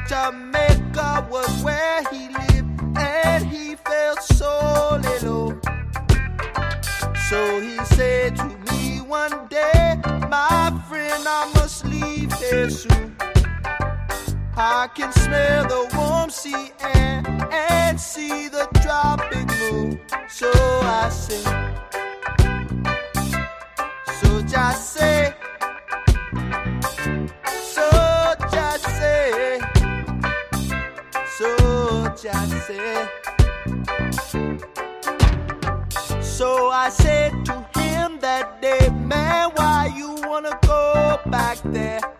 Jamaica was where he lived, and he felt so little. So he said to me one day, my friend, I must leave here soon. I can smell the warm sea air and see the tropic moon. So I say, so just say, so just say, so just say. So I said to him that day, man, why you wanna go back there?